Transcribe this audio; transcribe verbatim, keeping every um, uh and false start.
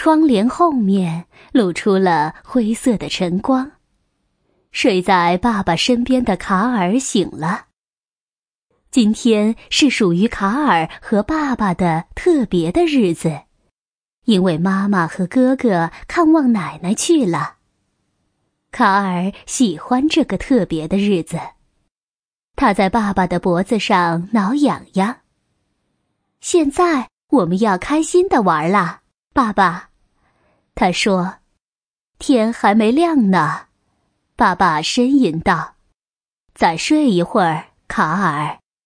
窗帘后面露出了灰色的晨光。睡在爸爸身边的卡尔醒了。今天是属于卡尔和爸爸的特别的日子，因为妈妈和哥哥看望奶奶去了。卡尔喜欢这个特别的日子，他在爸爸的脖子上挠痒痒。现在我们要开心地玩啦，爸爸。他说，天还没亮呢。爸爸呻吟道，再睡一会儿，卡尔。